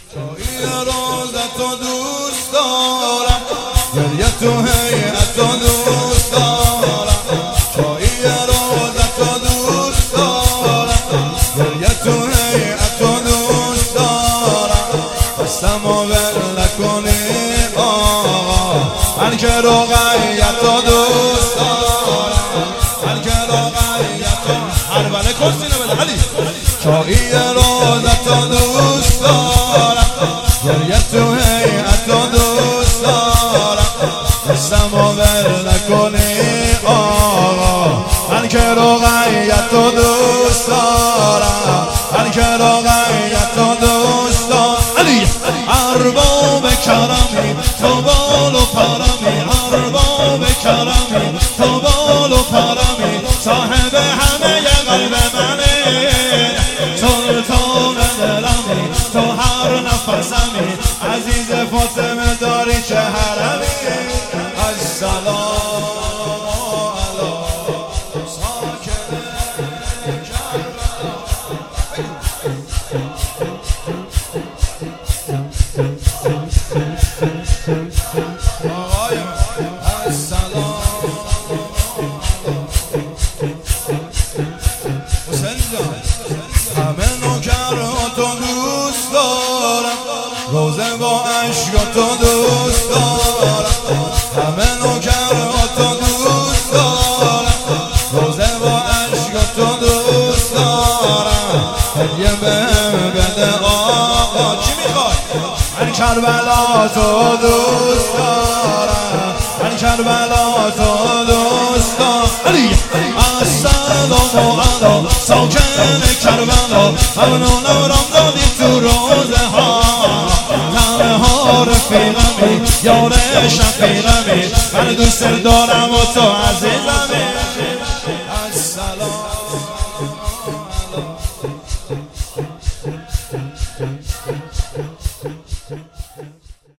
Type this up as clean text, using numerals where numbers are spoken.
چایی روزت تو دوست دارم، گریه تو هیئت تو دوست دارم. چایی روزت تو دوست دارم، گریه تو هیئت تو دوست دارم. دستم و ول نکنی آقا، من که رقیت تو دوست دارم، من که رقیت تو. هر بله کسی نبله علی. چایی روزت تو دوست دارم، گریه تو هیئت تو دوست دارم. دستم و ول نکنی آقا، من که رقیت تو دوست دارم، من که رقیت تو دوست دارم. علی ارباب کرمی تو بال و پرمی، ارباب کرمی تو بال و پرمی، صاحب همه قلب منی، سلطان دلمی تو هر نفسمی، عزیز فاطمه داری چه حرمی. السلام علی ساکن کربلا. آقای السلام حسین جان، همه نوکر تو دوست دارم، روزه با عشق تو دوست دارم. همه نوکر تو دوست دارم، روزه با عشق تو دوست دارم. هدیه بهم بده آقا، چی میخوای؟ من کربلا تو دوست دارم، من کربلا تو دوست دارم. علی السلام علی ساکن کربلا، ممنون نورم دادی تو روزه ها، تنها رفیقمی یار شفیقمی، من دوست دارم و تو عزیزمی.